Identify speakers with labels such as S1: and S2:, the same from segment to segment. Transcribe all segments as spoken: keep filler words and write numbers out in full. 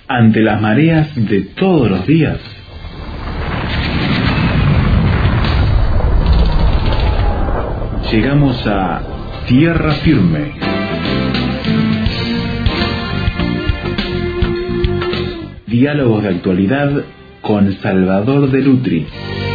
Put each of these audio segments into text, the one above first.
S1: ante las mareas de todos los días. Llegamos a tierra firme. Diálogos de actualidad con Salvador de Lutri.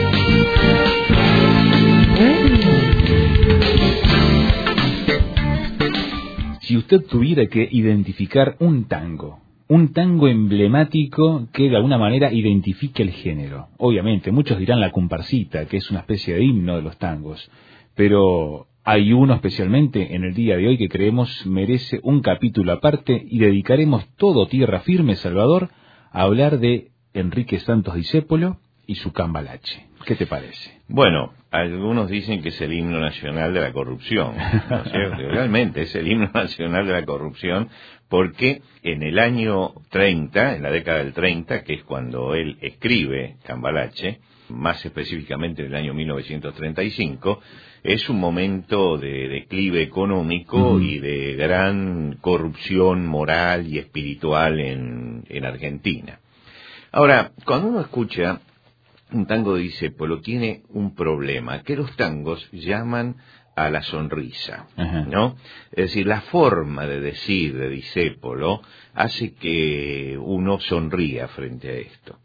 S2: Si usted tuviera que identificar un tango, un tango emblemático que de alguna manera identifique el género. Obviamente, muchos dirán la comparsita, que es una especie de himno de los tangos, pero hay uno especialmente en el día de hoy que creemos merece un capítulo aparte y dedicaremos todo Tierra Firme, Salvador, a hablar de Enrique Santos Discépolo y su Cambalache. ¿Qué te parece?
S3: Bueno, algunos dicen que es el himno nacional de la corrupción, ¿no es cierto? Realmente es el himno nacional de la corrupción porque en el año treinta, en la década del treinta, que es cuando él escribe Cambalache, más específicamente en el año mil novecientos treinta y cinco, es un momento de declive económico uh-huh. y de gran corrupción moral y espiritual en, en Argentina. Ahora, cuando uno escucha un tango de Discépolo, tiene un problema, que los tangos llaman a la sonrisa, uh-huh. ¿no? Es decir, la forma de decir de Discépolo hace que uno sonría frente a esto.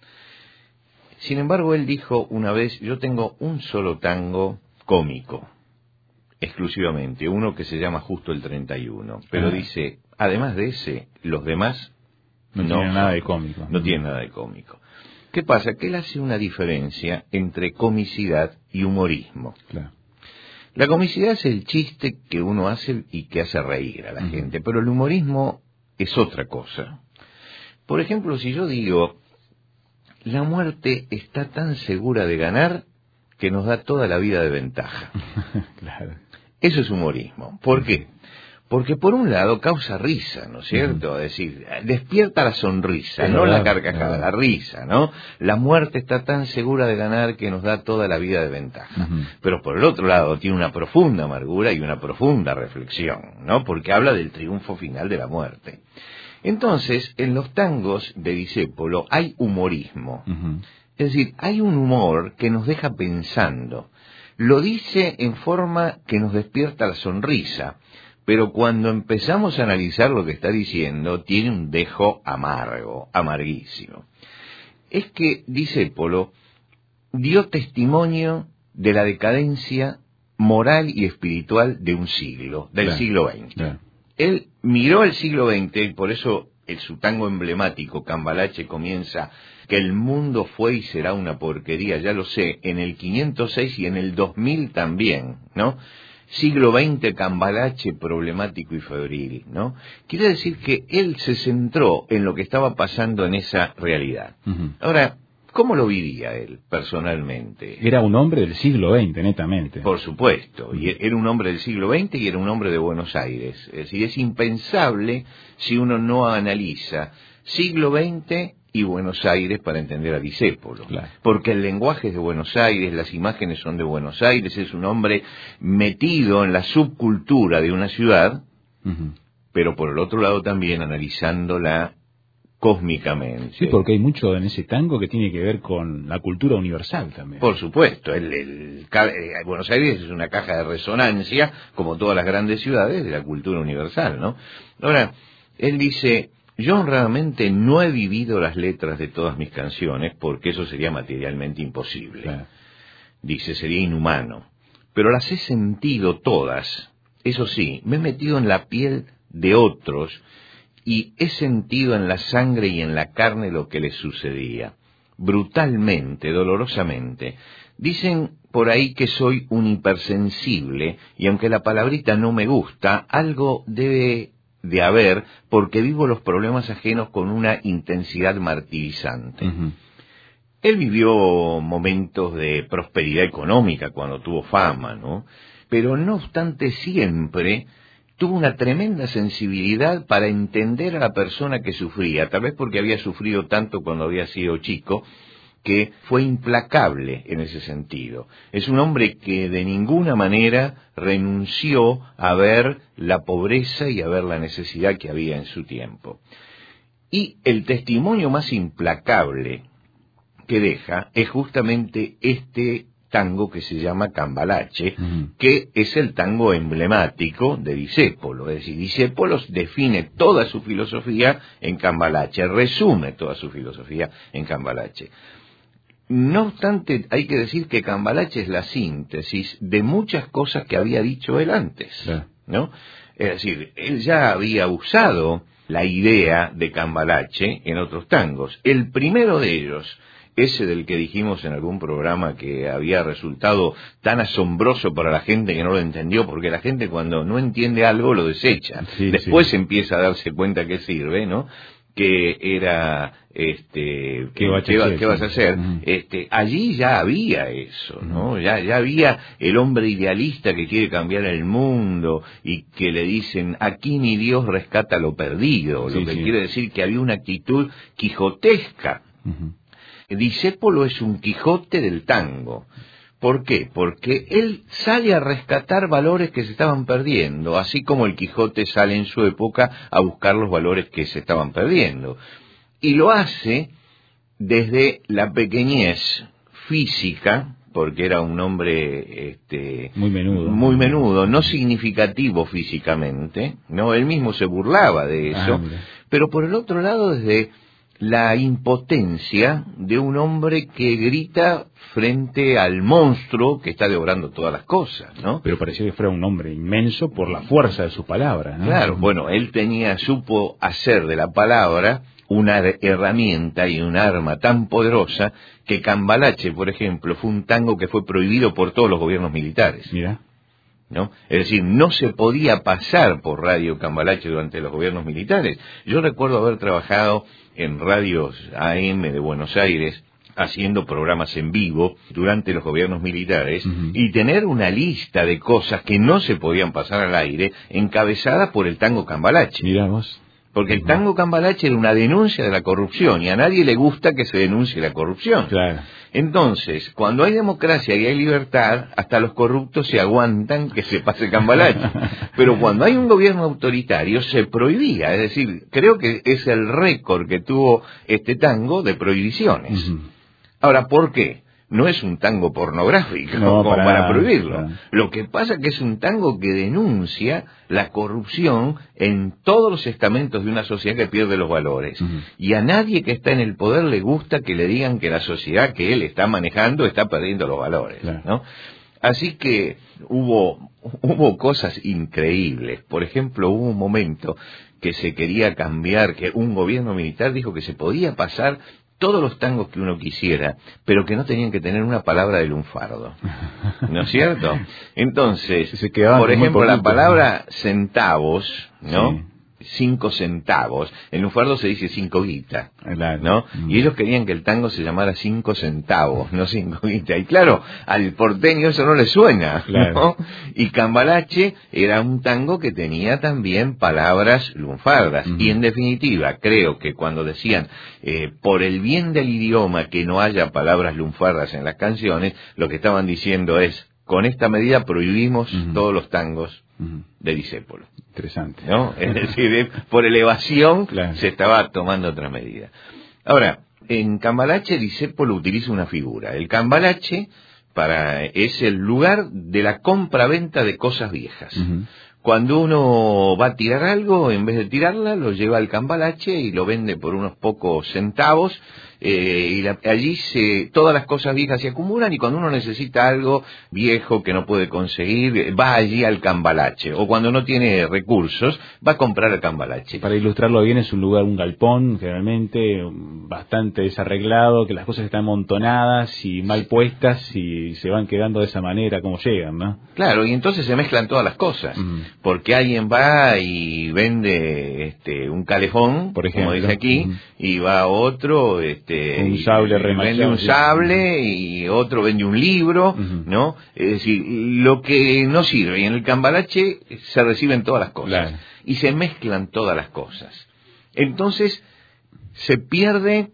S3: Sin embargo, él dijo una vez, yo tengo un solo tango cómico, exclusivamente, uno que se llama Justo el treinta y uno, pero uh-huh. dice, además de ese, los demás
S2: no,
S3: no
S2: tienen nada de cómico.
S3: No tienen nada de cómico. ¿Qué pasa? Que él hace una diferencia entre comicidad y humorismo.
S2: Claro.
S3: La comicidad es el chiste que uno hace y que hace reír a la uh-huh. gente, pero el humorismo es otra cosa. Por ejemplo, si yo digo, la muerte está tan segura de ganar que nos da toda la vida de ventaja.
S2: Claro.
S3: Eso es humorismo. ¿Por qué? Porque por un lado causa risa, ¿no es cierto? Uh-huh. Es decir, despierta la sonrisa, es no verdad, la carcajada, la risa, ¿no? La muerte está tan segura de ganar que nos da toda la vida de ventaja. Uh-huh. Pero por el otro lado tiene una profunda amargura y una profunda reflexión, ¿no? Porque habla del triunfo final de la muerte. Entonces, en los tangos de Discépolo hay humorismo. Uh-huh. Es decir, hay un humor que nos deja pensando. Lo dice en forma que nos despierta la sonrisa. Pero cuando empezamos a analizar lo que está diciendo, tiene un dejo amargo, amarguísimo. Es que Discépolo dio testimonio de la decadencia moral y espiritual de un siglo, del claro, siglo veinte. Claro. Él miró el siglo veinte, y por eso el, su tango emblemático, Cambalache, comienza, que el mundo fue y será una porquería, ya lo sé, en el quinientos seis y en el dos mil también, ¿no? Siglo veinte, Cambalache, problemático y febril, ¿no? Quiere decir que él se centró en lo que estaba pasando en esa realidad. Uh-huh. Ahora, ¿cómo lo vivía él personalmente?
S2: Era un hombre del siglo veinte, netamente.
S3: Por supuesto, uh-huh. y era un hombre del siglo veinte y era un hombre de Buenos Aires. Es decir, es impensable si uno no analiza siglo veinte y Buenos Aires para entender a Discépolo. Claro. Porque el lenguaje es de Buenos Aires, las imágenes son de Buenos Aires, es un hombre metido en la subcultura de una ciudad, uh-huh. pero por el otro lado también analizándola cósmicamente.
S2: Sí, porque hay mucho en ese tango que tiene que ver con la cultura universal también.
S3: Por supuesto, el, el, el, Buenos Aires es una caja de resonancia, como todas las grandes ciudades, de la cultura universal, ¿no? Ahora, él dice, yo honradamente no he vivido las letras de todas mis canciones, porque eso sería materialmente imposible. Claro. Dice, sería inhumano. Pero las he sentido todas. Eso sí, me he metido en la piel de otros y he sentido en la sangre y en la carne lo que les sucedía. Brutalmente, dolorosamente. Dicen por ahí que soy un hipersensible, y aunque la palabrita no me gusta, algo debe de haber, porque vivo los problemas ajenos con una intensidad martirizante. Uh-huh. Él vivió momentos de prosperidad económica cuando tuvo fama, ¿no? Pero no obstante siempre tuvo una tremenda sensibilidad para entender a la persona que sufría, tal vez porque había sufrido tanto cuando había sido chico, que fue implacable en ese sentido. Es un hombre que de ninguna manera renunció a ver la pobreza y a ver la necesidad que había en su tiempo. Y el testimonio más implacable que deja es justamente este tango que se llama Cambalache, uh-huh. que es el tango emblemático de Discépolo. Es decir, Discépolo define toda su filosofía en Cambalache, resume toda su filosofía en Cambalache. No obstante, hay que decir que Cambalache es la síntesis de muchas cosas que había dicho él antes, sí. ¿no? Es decir, él ya había usado la idea de Cambalache en otros tangos. El primero de ellos, ese del que dijimos en algún programa que había resultado tan asombroso para la gente que no lo entendió, porque la gente cuando no entiende algo lo desecha. Sí, Después sí. empieza a darse cuenta que sirve, ¿no? Que era, este, ¿qué, ¿qué, va, ¿qué vas a hacer? Uh-huh. Este, allí ya había eso, ¿no? Uh-huh. Ya, ya había el hombre idealista que quiere cambiar el mundo y que le dicen, aquí ni Dios rescata lo perdido, sí, lo que sí. quiere decir que había una actitud quijotesca. Uh-huh. Discépolo es un Quijote del tango. ¿Por qué? Porque él sale a rescatar valores que se estaban perdiendo, así como el Quijote sale en su época a buscar los valores que se estaban perdiendo. Y lo hace desde la pequeñez física, porque era un hombre este,
S2: muy menudo,
S3: muy menudo, no significativo físicamente, no, él mismo se burlaba de eso, ah, pero por el otro lado desde la impotencia de un hombre que grita frente al monstruo que está devorando todas las cosas, ¿no?
S2: Pero parecía que fuera un hombre inmenso por la fuerza de sus palabras, ¿no?
S3: Claro, bueno, él tenía, supo hacer de la palabra una herramienta y un arma tan poderosa que Cambalache, por ejemplo, fue un tango que fue prohibido por todos los gobiernos militares.
S2: Mira.
S3: ¿No? Es decir, no se podía pasar por Radio Cambalache durante los gobiernos militares. Yo recuerdo haber trabajado en radios A M de Buenos Aires haciendo programas en vivo durante los gobiernos militares uh-huh. y tener una lista de cosas que no se podían pasar al aire encabezada por el tango Cambalache.
S2: Mirá vos.
S3: Porque el tango Cambalache era una denuncia de la corrupción y a nadie le gusta que se denuncie la corrupción.
S2: Claro.
S3: Entonces, cuando hay democracia y hay libertad, hasta los corruptos se aguantan que se pase Cambalache. Pero cuando hay un gobierno autoritario se prohibía. Es decir, creo que es el récord que tuvo este tango de prohibiciones. Uh-huh. Ahora, ¿por qué? No es un tango pornográfico no, como para, para prohibirlo. Para. Lo que pasa es que es un tango que denuncia la corrupción en todos los estamentos de una sociedad que pierde los valores. Uh-huh. Y a nadie que está en el poder le gusta que le digan que la sociedad que él está manejando está perdiendo los valores, claro. ¿no? Así que hubo, hubo cosas increíbles. Por ejemplo, hubo un momento que se quería cambiar, que un gobierno militar dijo que se podía pasar todos los tangos que uno quisiera, pero que no tenían que tener una palabra de lunfardo, ¿no es cierto? Entonces, se por ejemplo, la palabra centavos, ¿no? Sí. Cinco centavos, en lunfardo se dice cinco guita, ¿no? Mm. Y ellos querían que el tango se llamara cinco centavos, no cinco guita. Y claro, al porteño eso no le suena, claro. ¿no? Y Cambalache era un tango que tenía también palabras lunfardas. Mm. Y en definitiva, creo que cuando decían, eh, por el bien del idioma que no haya palabras lunfardas en las canciones, lo que estaban diciendo es, con esta medida prohibimos uh-huh. todos los tangos uh-huh. de Discépolo.
S2: Interesante.
S3: ¿No? Es decir, por elevación claro. se estaba tomando otra medida. Ahora, en Cambalache Discépolo utiliza una figura. El Cambalache para, es el lugar de la compra-venta de cosas viejas. Uh-huh. Cuando uno va a tirar algo, en vez de tirarla, lo lleva al Cambalache y lo vende por unos pocos centavos. Eh, y la, allí se, todas las cosas viejas se acumulan y cuando uno necesita algo viejo que no puede conseguir, va allí al Cambalache. O cuando no tiene recursos, va a comprar al Cambalache.
S2: Para ilustrarlo bien, es un lugar, un galpón, generalmente bastante desarreglado, que las cosas están amontonadas y mal puestas y se van quedando de esa manera como llegan, ¿no?
S3: Claro, y entonces se mezclan todas las cosas. Mm. Porque alguien va y vende este un calefón, por ejemplo, como dice aquí, mm. y va otro... este
S2: un sable remachado,
S3: vende un sable y otro vende un libro, uh-huh. ¿no? Es decir, lo que no sirve. Y en el Cambalache se reciben todas las cosas. Claro. Y se mezclan todas las cosas. Entonces, se pierde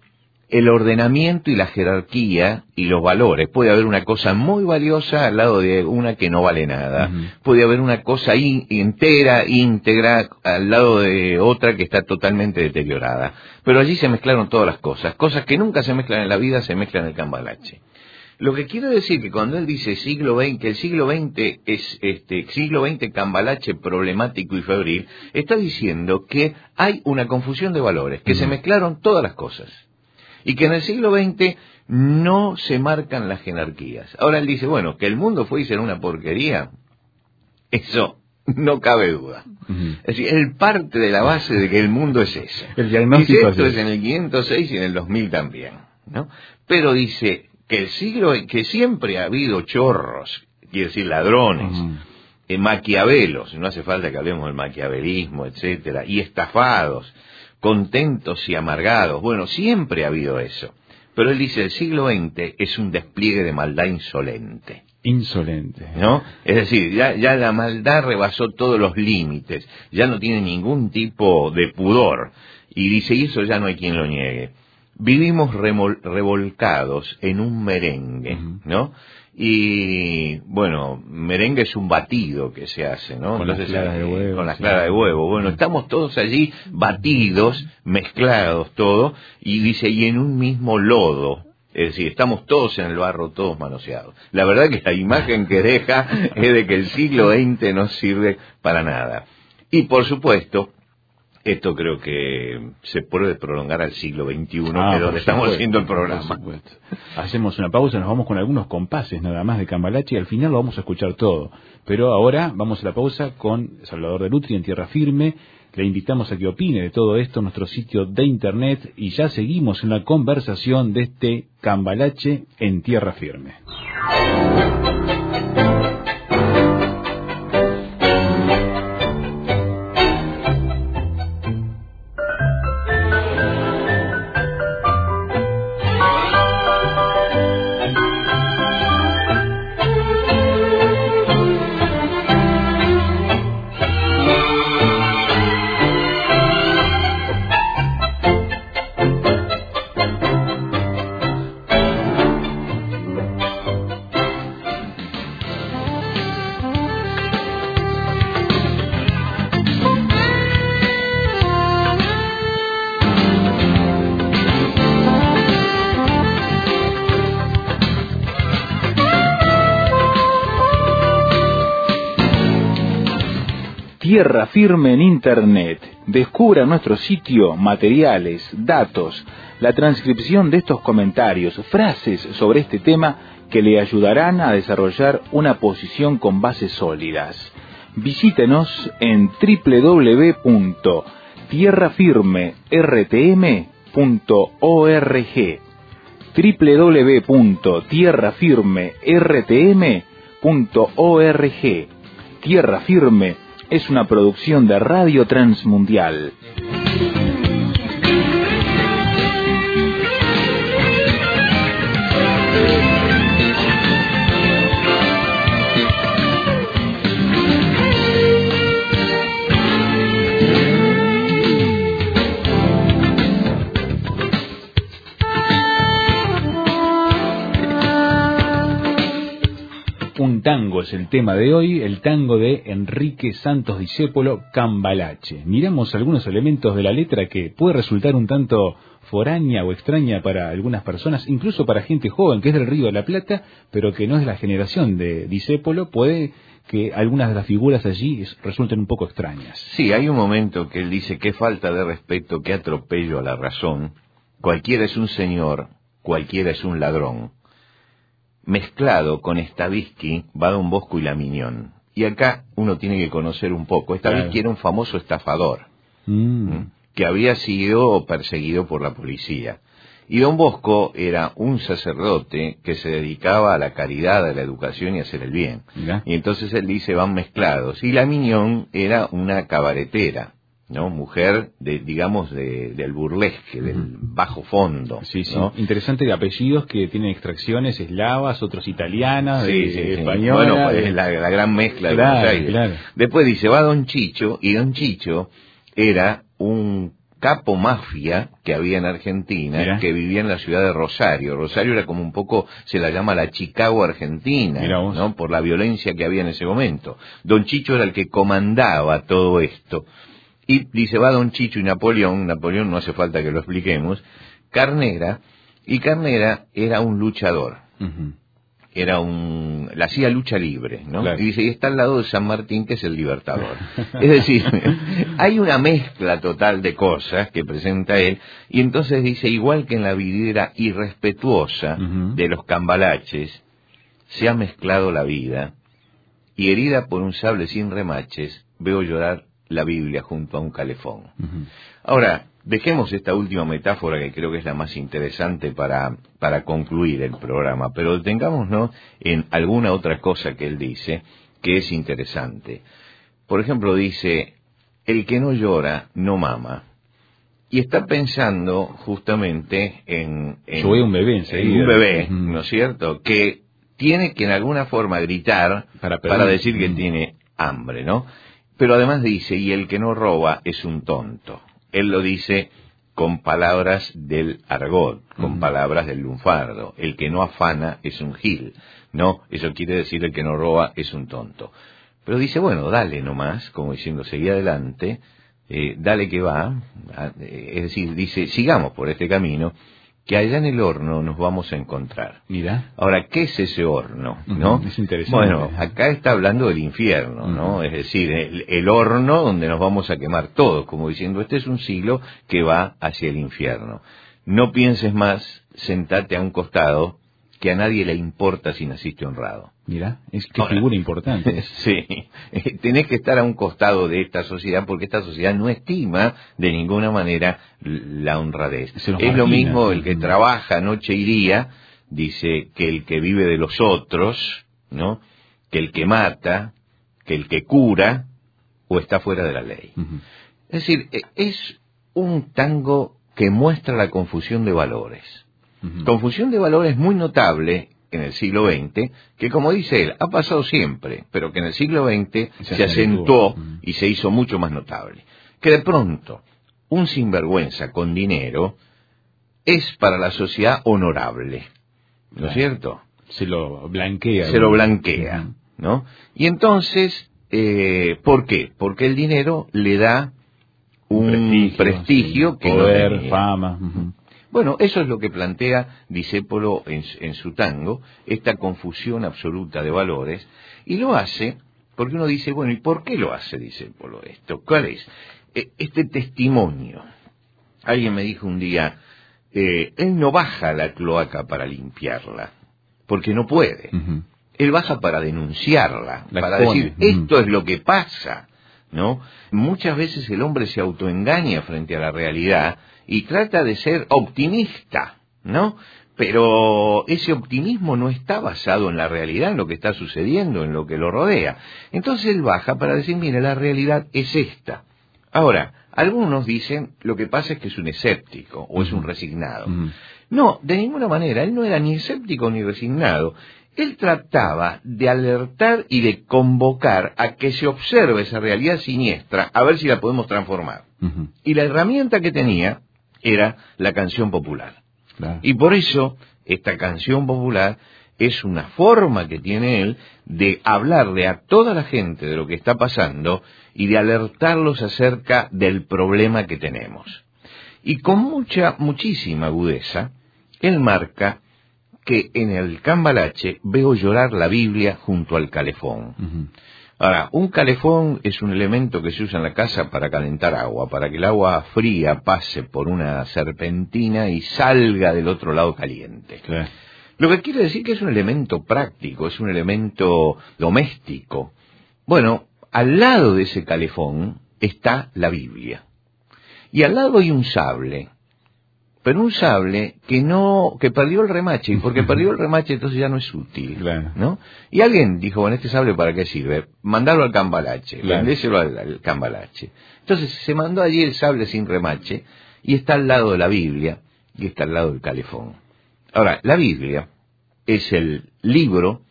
S3: el ordenamiento y la jerarquía y los valores. Puede haber una cosa muy valiosa al lado de una que no vale nada. Uh-huh. Puede haber una cosa in, entera, íntegra, al lado de otra que está totalmente deteriorada. Pero allí se mezclaron todas las cosas. Cosas que nunca se mezclan en la vida, se mezclan en el Cambalache. Lo que quiere decir que cuando él dice siglo veinte, el siglo veinte es este siglo veinte Cambalache problemático y febril, está diciendo que hay una confusión de valores, que uh-huh. se mezclaron todas las cosas. Y que en el siglo veinte no se marcan las jerarquías. Ahora él dice, bueno, que el mundo fue y será una porquería, eso no cabe duda. Uh-huh. Es decir, él parte de la base de que el mundo es eso.
S2: El diagnóstico
S3: dice, esto es en el quinientos seis y en el dos mil también, ¿no? Pero dice que el siglo, que siempre ha habido chorros, quiere decir ladrones, uh-huh. eh, maquiavelos, no hace falta que hablemos del maquiavelismo, etcétera, y estafados, contentos y amargados. Bueno, siempre ha habido eso. Pero él dice, el siglo veinte es un despliegue de maldad insolente.
S2: Insolente.
S3: ¿No? Es decir, ya, ya la maldad rebasó todos los límites, ya no tiene ningún tipo de pudor. Y dice, y eso ya no hay quien lo niegue. Vivimos remol- revolcados en un merengue, uh-huh. ¿no? Y, bueno, merengue es un batido que se hace, ¿no?
S2: Con
S3: Entonces,
S2: las claras de huevo.
S3: Con las claras de huevo. Bueno, estamos todos allí batidos, mezclados todo, y dice, y en un mismo lodo. Es decir, estamos todos en el barro, todos manoseados. La verdad que la imagen que deja es de que el siglo veinte no sirve para nada. Y, por supuesto, esto creo que se puede prolongar al siglo veintiuno, ah, que es donde estamos supuesto, haciendo el programa.
S2: Hacemos una pausa, nos vamos con algunos compases nada más de Cambalache y al final lo vamos a escuchar todo. Pero ahora vamos a la pausa con Salvador de Lutri en Tierra Firme. Le invitamos a que opine de todo esto en nuestro sitio de internet y ya seguimos en la conversación de este Cambalache en Tierra Firme. Tierra Firme en Internet. Descubra nuestro sitio, materiales, datos, la transcripción de estos comentarios, frases sobre este tema que le ayudarán a desarrollar una posición con bases sólidas. Visítenos en doble u doble u doble u punto tierra firme r t m punto org, doble u doble u doble u punto tierra firme r t m punto org. Tierra Firme es una producción de Radio Transmundial. Un tango es el tema de hoy, el tango de Enrique Santos Discépolo, Cambalache. Miramos algunos elementos de la letra que puede resultar un tanto foránea o extraña para algunas personas, incluso para gente joven que es del Río de la Plata, pero que no es de la generación de Discépolo, puede que algunas de las figuras allí resulten un poco extrañas.
S3: Sí, hay un momento que él dice, qué falta de respeto, qué atropello a la razón, cualquiera es un señor, cualquiera es un ladrón. Mezclado con Stavisky va Don Bosco y la Miñón. Y acá uno tiene que conocer un poco. Stavisky claro. Era un famoso estafador, mm. ¿m? que había sido perseguido por la policía. Y Don Bosco era un sacerdote que se dedicaba a la caridad, a la educación y a hacer el bien. ¿Ya? Y entonces él dice, van mezclados. Y la Miñón era una cabaretera, ¿no? Mujer, de, digamos, de, del burlesque, del bajo fondo.
S2: Sí, sí.
S3: ¿no?
S2: Interesante de apellidos que tienen extracciones eslavas, otros italianas,
S3: sí,
S2: de,
S3: sí,
S2: de
S3: sí.
S2: españolas.
S3: Bueno, pues es la, la gran mezcla
S2: claro,
S3: de Buenos Aires.
S2: Claro.
S3: Después dice, va Don Chicho, y Don Chicho era un capo mafia que había en Argentina, Mirá. que vivía en la ciudad de Rosario. Rosario era como un poco, se la llama la Chicago argentina, ¿no? Por la violencia que había en ese momento. Don Chicho era el que comandaba todo esto. Y dice, va Don Chicho y Napoleón, Napoleón no hace falta que lo expliquemos, Carnera, y Carnera era un luchador. Uh-huh. Era un, la hacía lucha libre, ¿no? Claro. Y dice, y está al lado de San Martín, que es el libertador. Es decir, hay una mezcla total de cosas que presenta él, y entonces dice, igual que en la vidriera irrespetuosa uh-huh. de los cambalaches, se ha mezclado la vida, y herida por un sable sin remaches, veo llorar la Biblia junto a un calefón. Uh-huh. Ahora, dejemos esta última metáfora que creo que es la más interesante para, para concluir el programa, pero detengámonos en alguna otra cosa que él dice que es interesante. Por ejemplo, dice, el que no llora no mama. Y está pensando justamente en, en,
S2: Yo veo un bebé,
S3: en un bebé, uh-huh. ¿no es cierto?, que tiene que en alguna forma gritar para, para decir que uh-huh. tiene hambre, ¿no? Pero además dice, y el que no roba es un tonto. Él lo dice con palabras del argot, con uh-huh. palabras del lunfardo. El que no afana es un gil, ¿no? Eso quiere decir el que no roba es un tonto. Pero dice, bueno, dale nomás, como diciendo, seguí adelante, eh, dale que va. Es decir, dice, sigamos por este camino, que allá en el horno nos vamos a encontrar.
S2: Mira.
S3: Ahora, ¿qué es ese horno? ¿No?
S2: Uh-huh. Es interesante.
S3: Bueno, acá está hablando del infierno, ¿no? Uh-huh. Es decir, el, el horno donde nos vamos a quemar todos, como diciendo, este es un siglo que va hacia el infierno. No pienses más, sentate a un costado, que a nadie le importa si naciste honrado.
S2: Mira, es que Ahora, figura importante.
S3: Sí, tenés que estar a un costado de esta sociedad porque esta sociedad no estima de ninguna manera la honradez. Es margina, lo mismo el que uh-huh. trabaja noche y día, dice que el que vive de los otros, ¿no? Que el que mata, que el que cura, o está fuera de la ley. Uh-huh. Es decir, es un tango que muestra la confusión de valores. Uh-huh. Confusión de valores muy notable en el siglo veinte, que como dice él, ha pasado siempre, pero que en el siglo veinte se, se acentuó uh-huh. y se hizo mucho más notable. Que de pronto, un sinvergüenza con dinero es para la sociedad honorable, ¿no claro. es cierto?
S2: Se lo blanquea.
S3: Se lo blanquea, uh-huh. ¿no? Y entonces, eh, ¿por qué? Porque el dinero le da un, un prestigio, prestigio
S2: sí.
S3: que
S2: poder,
S3: no tenía.
S2: fama. Uh-huh.
S3: Bueno, eso es lo que plantea Discépolo en, en su tango, esta confusión absoluta de valores, y lo hace porque uno dice, bueno, ¿y por qué lo hace Discépolo esto? ¿Cuál es? Eh, este testimonio. Alguien me dijo un día, eh, él no baja la cloaca para limpiarla, porque no puede. Uh-huh. Él baja para denunciarla, la para expone. decir, esto uh-huh. es lo que pasa, ¿no? Muchas veces el hombre se autoengaña frente a la realidad, y trata de ser optimista, ¿no? Pero ese optimismo no está basado en la realidad, en lo que está sucediendo, en lo que lo rodea. Entonces él baja para decir, mira, la realidad es esta. Ahora, algunos dicen, lo que pasa es que es un escéptico, o uh-huh. es un resignado. Uh-huh. No, de ninguna manera, él no era ni escéptico ni resignado. Él trataba de alertar y de convocar a que se observe esa realidad siniestra, a ver si la podemos transformar. Uh-huh. Y la herramienta que tenía era la canción popular. Claro. Y por eso, esta canción popular es una forma que tiene él de hablarle a toda la gente de lo que está pasando y de alertarlos acerca del problema que tenemos. Y con mucha, muchísima agudeza, él marca que en el cambalache veo llorar la Biblia junto al calefón. Uh-huh. Ahora, un calefón es un elemento que se usa en la casa para calentar agua, para que el agua fría pase por una serpentina y salga del otro lado caliente. Claro. Lo que quiere decir que es un elemento práctico, es un elemento doméstico. Bueno, al lado de ese calefón está la Biblia. Y al lado hay un sable. Pero un sable que no, que perdió el remache, y porque perdió el remache entonces ya no es útil, claro. ¿no? Y alguien dijo, bueno, ¿este sable para qué sirve? Mandalo al cambalache, claro. vendéselo al, al cambalache. Entonces se mandó allí el sable sin remache, y está al lado de la Biblia, y está al lado del calefón. Ahora, la Biblia es el libro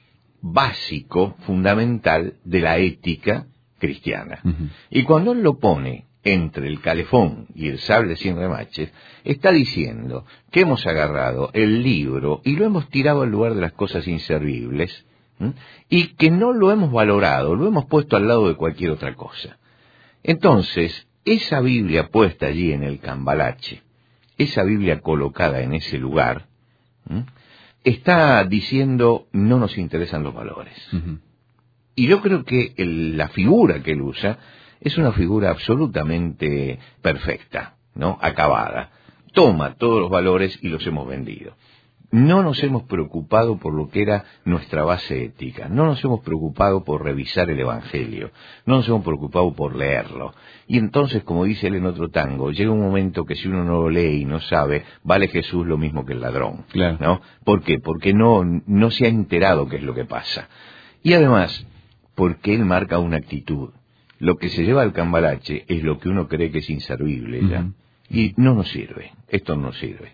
S3: básico, fundamental, de la ética cristiana. Uh-huh. Y cuando él lo pone entre el calefón y el sable sin remaches, está diciendo que hemos agarrado el libro y lo hemos tirado al lugar de las cosas inservibles, ¿m? Y que no lo hemos valorado, lo hemos puesto al lado de cualquier otra cosa. Entonces, esa Biblia puesta allí en el cambalache, esa Biblia colocada en ese lugar, ¿m? Está diciendo no nos interesan los valores. Uh-huh. Y yo creo que el, la figura que él usa es una figura absolutamente perfecta, ¿no? Acabada. Toma todos los valores y los hemos vendido. No nos hemos preocupado por lo que era nuestra base ética. No nos hemos preocupado por revisar el Evangelio. No nos hemos preocupado por leerlo. Y entonces, como dice él en otro tango, llega un momento que si uno no lo lee y no sabe, vale Jesús lo mismo que el ladrón. Claro. ¿No? ¿Por qué? Porque no, no se ha enterado qué es lo que pasa. Y además, porque él marca una actitud. Lo que se lleva al cambalache es lo que uno cree que es inservible ya. Uh-huh. Y no nos sirve. Esto no nos sirve.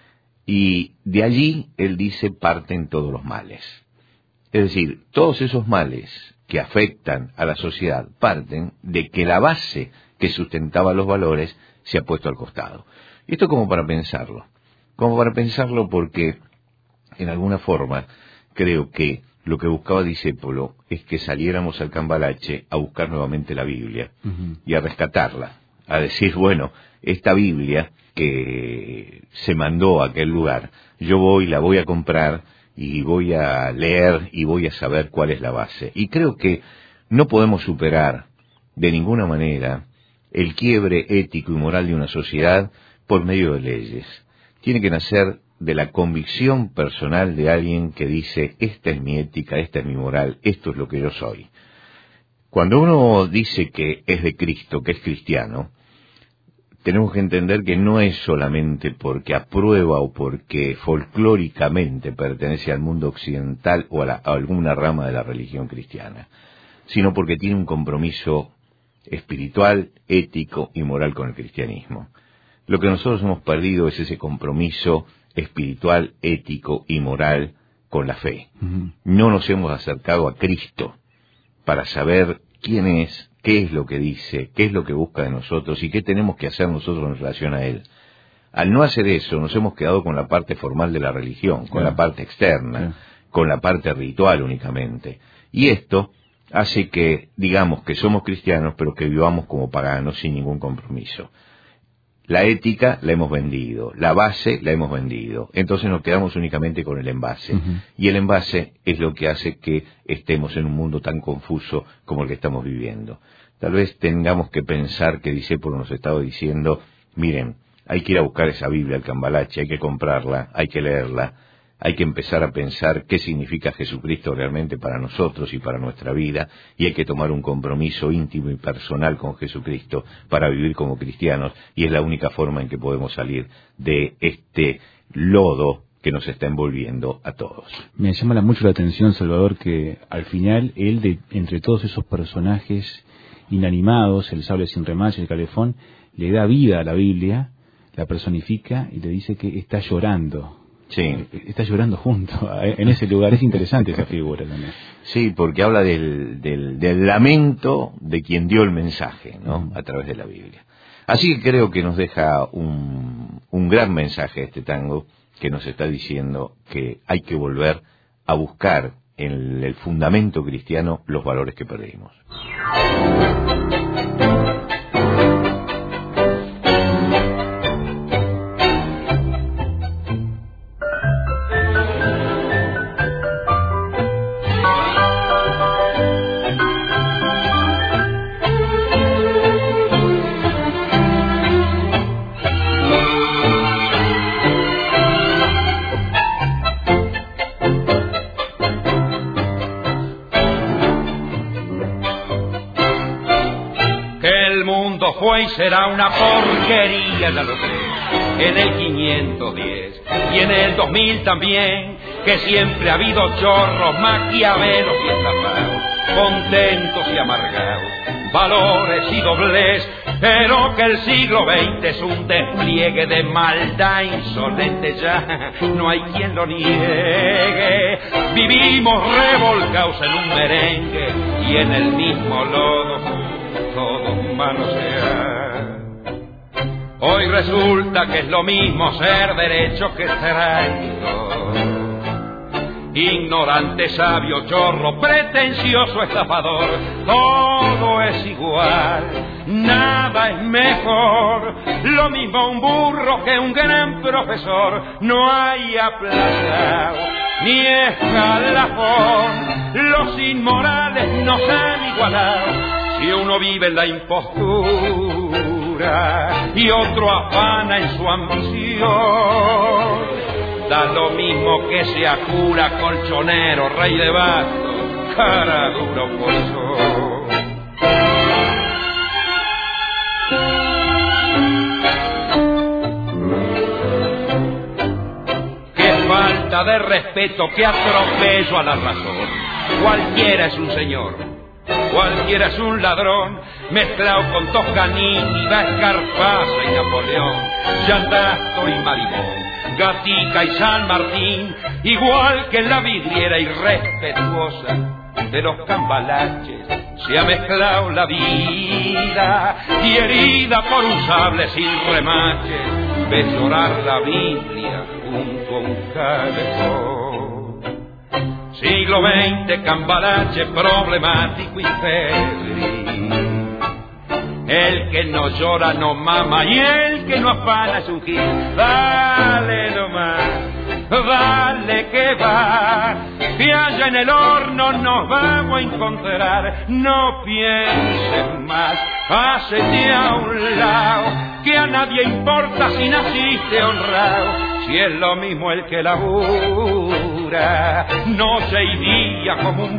S3: Y de allí, él dice, parten todos los males. Es decir, todos esos males que afectan a la sociedad parten de que la base que sustentaba los valores se ha puesto al costado. Y esto como para pensarlo. Como para pensarlo porque, en alguna forma, creo que lo que buscaba Discépolo es que saliéramos al cambalache a buscar nuevamente la Biblia uh-huh. y a rescatarla, a decir, bueno, esta Biblia que se mandó a aquel lugar, yo voy, la voy a comprar y voy a leer y voy a saber cuál es la base. Y creo que no podemos superar de ninguna manera el quiebre ético y moral de una sociedad por medio de leyes. Tiene que nacer de la convicción personal de alguien que dice, esta es mi ética, esta es mi moral, esto es lo que yo soy. Cuando uno dice que es de Cristo, que es cristiano, tenemos que entender que no es solamente porque aprueba o porque folclóricamente pertenece al mundo occidental o a, la, a alguna rama de la religión cristiana, sino porque tiene un compromiso espiritual, ético y moral con el cristianismo. Lo que nosotros hemos perdido es ese compromiso espiritual, ético y moral con la fe. Uh-huh. No nos hemos acercado a Cristo para saber quién es, qué es lo que dice, qué es lo que busca de nosotros y qué tenemos que hacer nosotros en relación a Él. Al no hacer eso, nos hemos quedado con la parte formal de la religión, con claro. la parte externa, claro. con la parte ritual únicamente. Y esto hace que digamos que somos cristianos, pero que vivamos como paganos sin ningún compromiso. La ética la hemos vendido, la base la hemos vendido, entonces nos quedamos únicamente con el envase. Uh-huh. Y el envase es lo que hace que estemos en un mundo tan confuso como el que estamos viviendo. Tal vez tengamos que pensar que Discépolo nos estaba diciendo, miren, hay que ir a buscar esa Biblia al cambalache, hay que comprarla, hay que leerla, hay que empezar a pensar qué significa Jesucristo realmente para nosotros y para nuestra vida, y hay que tomar un compromiso íntimo y personal con Jesucristo para vivir como cristianos, y es la única forma en que podemos salir de este lodo que nos está envolviendo a todos.
S2: Me llama mucho la atención, Salvador, que al final él, de, entre todos esos personajes inanimados, el sable sin remache, el calefón, le da vida a la Biblia, la personifica y le dice que está llorando.
S3: Sí.
S2: Está llorando junto en ese lugar. Es interesante esa figura también.
S3: Sí, porque habla del, del, del lamento de quien dio el mensaje, ¿no? A través de la Biblia. Así que creo que nos deja un, un gran mensaje este tango, que nos está diciendo que hay que volver a buscar en el fundamento cristiano los valores que perdimos.
S4: Fue y será una porquería, ya lo sé, en el quinientos diez y en el dos mil también, que siempre ha habido chorros, maquiavelos y estafados, contentos y amargados, valores y doblez, pero que el siglo veinte es un despliegue de maldad insolente ya, no hay quien lo niegue. Vivimos revolcados en un merengue y en el mismo lodo todo malo sea. Hoy resulta que es lo mismo ser derecho que traidor. Ignorante, sabio, chorro, pretencioso, estafador, todo es igual, nada es mejor. Lo mismo un burro que un gran profesor, no hay aplazado ni escalafón. Los inmorales nos han igualado, si uno vive en la impostura y otro afana en su ambición. Da lo mismo que sea cura, colchonero, rey de bastos, cara dura o bolsón. Qué falta de respeto, qué atropello a la razón. Cualquiera es un señor, cualquiera es un ladrón, mezclado con Toscanini, da Escarpaza y Napoleón, Yandastro y Marimón, Gatica y San Martín, igual que en la vidriera irrespetuosa de los cambalaches, se ha mezclado la vida, y herida por un sable sin remache, ves llorar la Biblia junto a un calefón. Siglo veinte, cambalache problemático y febril. El que no llora no mama y el que no afana es un gil. Dale nomás, dale que va, que allá en el horno nos vamos a encontrar. No pienses más, hacete a un lado, que a nadie importa si naciste honrado. Si es lo mismo el que labura, noche y día como un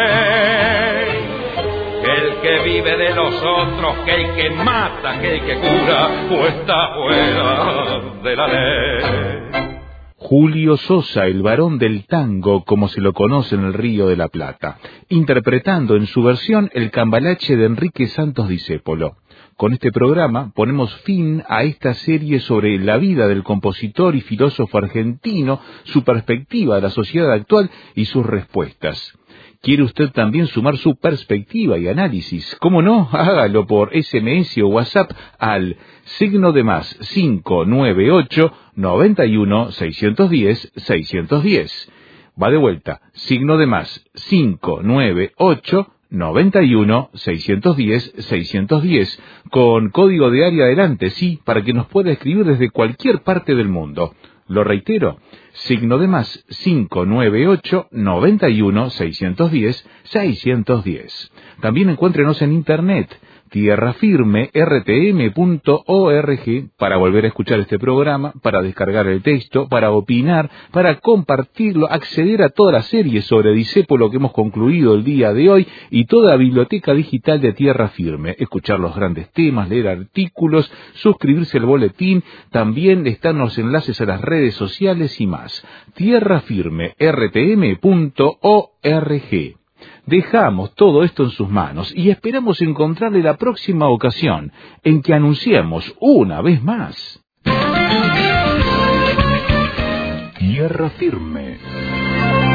S4: buey. El que vive de los otros, que el que mata, que el que cura, o está fuera de la ley.
S2: Julio Sosa, el varón del tango, como se lo conoce en el Río de la Plata, interpretando en su versión el cambalache de Enrique Santos Discépolo. Con este programa ponemos fin a esta serie sobre la vida del compositor y filósofo argentino, su perspectiva de la sociedad actual y sus respuestas. ¿Quiere usted también sumar su perspectiva y análisis? ¿Cómo no? Hágalo por S M S o WhatsApp al signo de más cinco nueve ocho, noventa y uno, seiscientos diez, seiscientos diez. Va de vuelta, signo de más cinco nueve ocho, noventa y uno, seiscientos diez, seiscientos diez, con código de área adelante, sí, para que nos pueda escribir desde cualquier parte del mundo. Lo reitero, signo de más cinco nueve ocho, noventa y uno, seiscientos diez, seiscientos diez. También encuéntrenos en internet, tierra firme r t m punto org, para volver a escuchar este programa, para descargar el texto, para opinar, para compartirlo, acceder a toda la serie sobre Discépolo que hemos concluido el día de hoy y toda la biblioteca digital de Tierra Firme, escuchar los grandes temas, leer artículos, suscribirse al boletín, también están los enlaces a las redes sociales y más. tierra firme r t m punto org. Dejamos todo esto en sus manos y esperamos encontrarle la próxima ocasión en que anunciemos una vez más Tierra Firme.